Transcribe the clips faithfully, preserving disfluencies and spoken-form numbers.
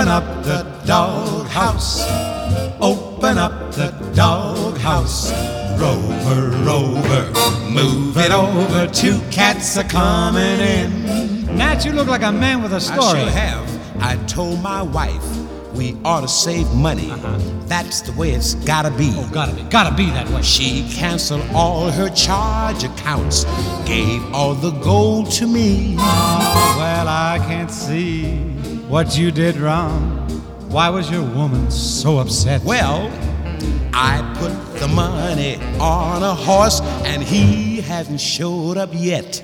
Open up the doghouse. Open up the doghouse. Rover, Rover, move it over. Two cats are coming in. Nat, you look like a man with a story. I sure have. I told my wife we ought to save money. Uh-huh. That's the way it's gotta be. Oh, gotta be, gotta be that way. She canceled all her charge accounts, gave all the gold to me. Oh, well, I can't see what you did wrong. Why was your woman so upset? Well, I put the money on a horse and he hasn't showed up yet.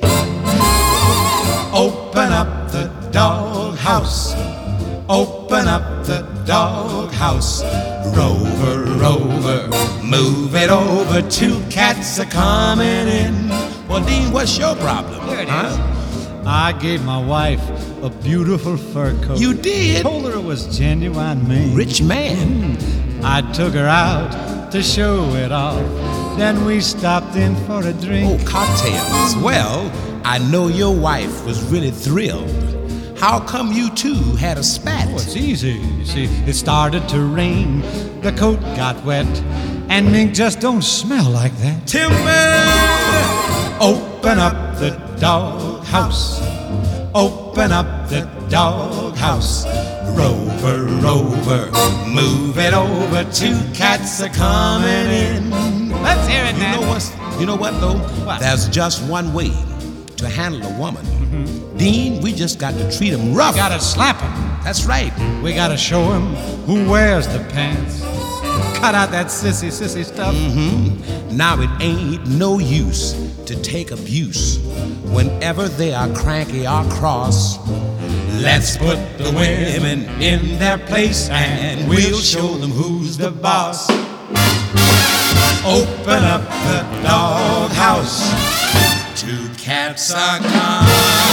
Open up the doghouse. Open up the doghouse. Rover, Rover, move it over. Two cats are coming in. Well, Dean, what's your problem? Here it huh? is. I gave my wife a beautiful fur coat. You did? Told her it was genuine made. Rich man. I took her out to show it off. Then we stopped in for a drink. Oh, cocktails. Well, I know your wife was really thrilled. How come you two had a spat? Oh, it's easy. You see, it started to rain. The coat got wet. And mink just don't smell like that. Timber! Open up the doghouse. Open up the doghouse. Rover, Rover, move it over. Two cats are coming in. Let's hear it, You man. know what's, you know what though? What? There's just one way to handle a woman. Mm-hmm. Dean, we just got to treat him rough. We gotta slap him. That's right. We gotta show him who wears the pants. Cut out that sissy, sissy stuff. Mm-hmm. Now it ain't no use to take abuse whenever they are cranky or cross. Let's put the women in their place and we'll show them who's the boss. Open up the doghouse. Two cats are coming.